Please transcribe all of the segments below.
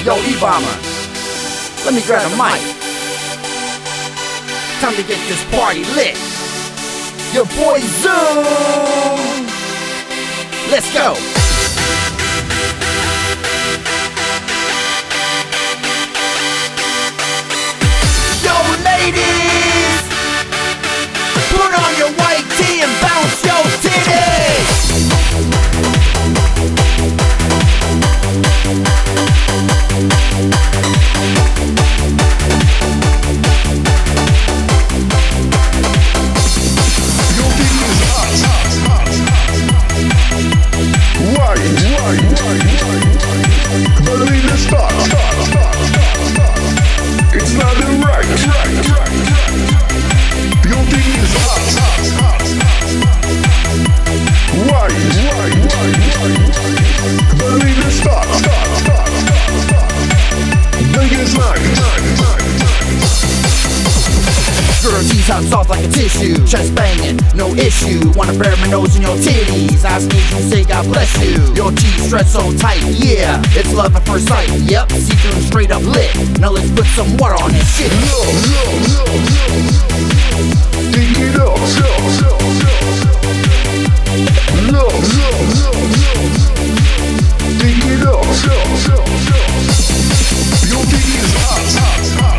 Yo, E-Bomber, let me grab the mic. Time to get this party lit. Your boy Zoom. Let's go. Yo, ladies, put on your white tee and bounce your titties. Believe it's stop. It's not right. Your thing is hot. Why? Believe it's stop. Biggest night. Girl, G's hot soft like a tissue. Chest banging, no issue. Wanna bury my nose in your titties. I sneeze, you say God bless you. Your G's stretch so tight, yeah. It's love at first sight, yep. See through straight up lit. Now let's put some water on this shit. Dig it up. Dig it up. Your thing is hot.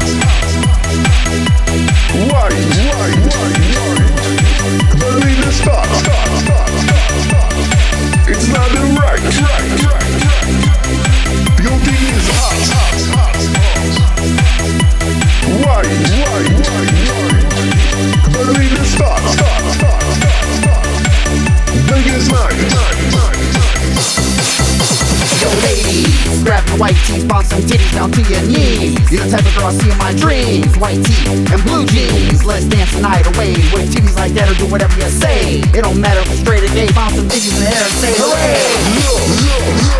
Why? Believe it's stop. It's not right. Your thing is hot. Why? Believe it's stop. Biggest night. Yo, ladies, grab your white tee, bounce some titties down to your knees. You're the type of girl I see in my dreams. White tee and blue jeans. Let's dance the night away. With titties like that or do whatever you say. It don't matter if it's straight or gay. Bounce some titties in the air and say hooray.